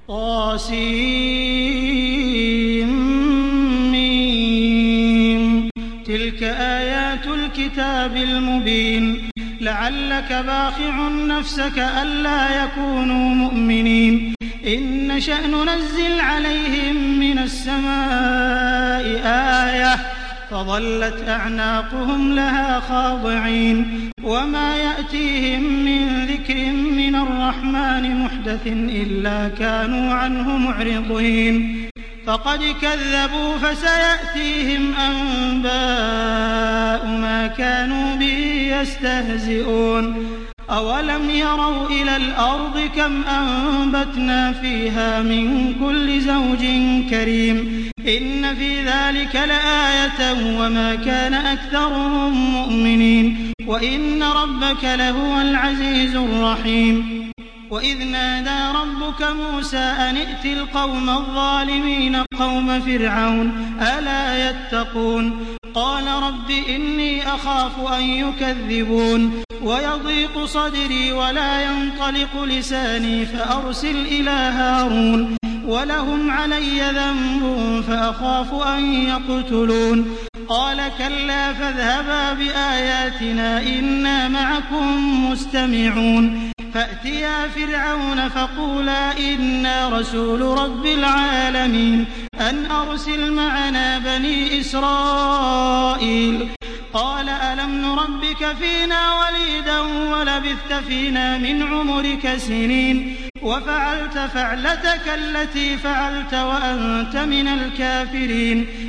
طسم. تلك آيات الكتاب المبين. لعلك باخع نفسك ألا يكونوا مؤمنين. إن نشأ ننزل عليهم من السماء آية فظلت أعناقهم لها خاضعين. وما يأتيهم من ذكر من الرحمن محدث إلا كانوا عنه معرضين. فقد كذبوا فسيأتيهم أنباء ما كانوا به يستهزئون. أولم يروا إلى الأرض كم أنبتنا فيها من كل زوج كريم. إن في ذلك لآية وما كان أكثرهم مؤمنين وإن ربك لهو العزيز الرحيم. وإذ نادى ربك موسى أن ائت القوم الظالمين قوم فرعون ألا يتقون. قال رب إني أخاف أن يكذبون ويضيق صدري ولا ينطلق لساني فأرسل إلى هارون ولهم علي ذنب فأخاف أن يقتلون. قال كلا فاذهبا بآياتنا إنا معكم مستمعون. فأتيا فرعون فقولا إنا رسول رب العالمين أن أرسل معنا بني إسرائيل. قال ألم نربك فينا وليدا ولبثت فينا من عمرك سنين وفعلت فعلتك التي فعلت وأنت من الكافرين.